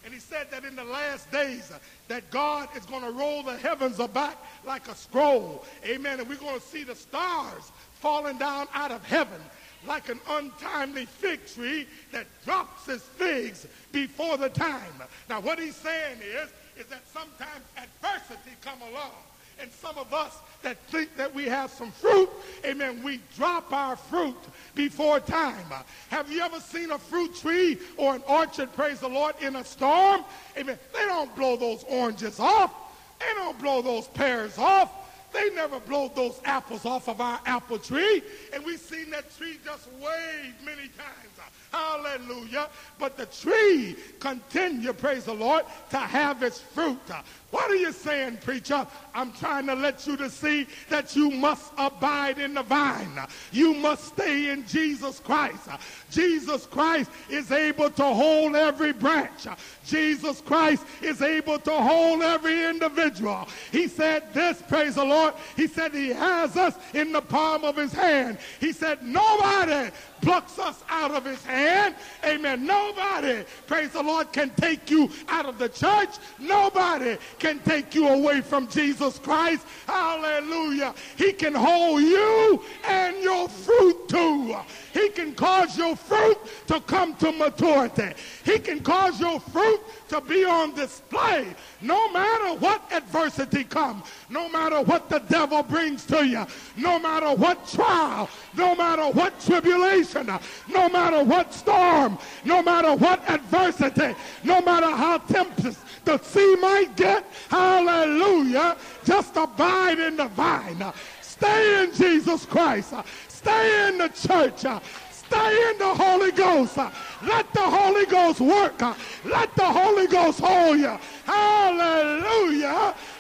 And he said that in the last days that God is going to roll the heavens back like a scroll. Amen. And we're going to see the stars falling down out of heaven like an untimely fig tree that drops its figs before the time. Now what he's saying is that sometimes adversity come along. And some of us that think that we have some fruit, amen, we drop our fruit before time. Have you ever seen a fruit tree or an orchard, praise the Lord, in a storm? Amen. They don't blow those oranges off. They don't blow those pears off. They never blow those apples off of our apple tree. And we've seen that tree just wave many times. Hallelujah. But the tree continue, praise the Lord, to have its fruit. What are you saying, preacher? I'm trying to let you to see that you must abide in the vine. You must stay in Jesus Christ. Jesus Christ is able to hold every branch. Jesus Christ is able to hold every individual. He said this, praise the Lord. He said he has us in the palm of his hand. He said nobody plucks us out of his hand. Amen. Nobody, praise the Lord, can take you out of the church. Nobody can take you away from Jesus Christ. Hallelujah. He can hold you and your fruit too. He can cause your fruit to come to maturity. He can cause your fruit to be on display no matter what adversity comes, no matter what the devil brings to you, no matter what trial, no matter what tribulation, no matter what storm, no matter what adversity, no matter how tempest the sea might get. Hallelujah. Just abide in the vine. Stay in Jesus Christ. Stay in the church. Stay in the Holy Ghost. Let the Holy Ghost work. Let the Holy Ghost hold you. Hallelujah.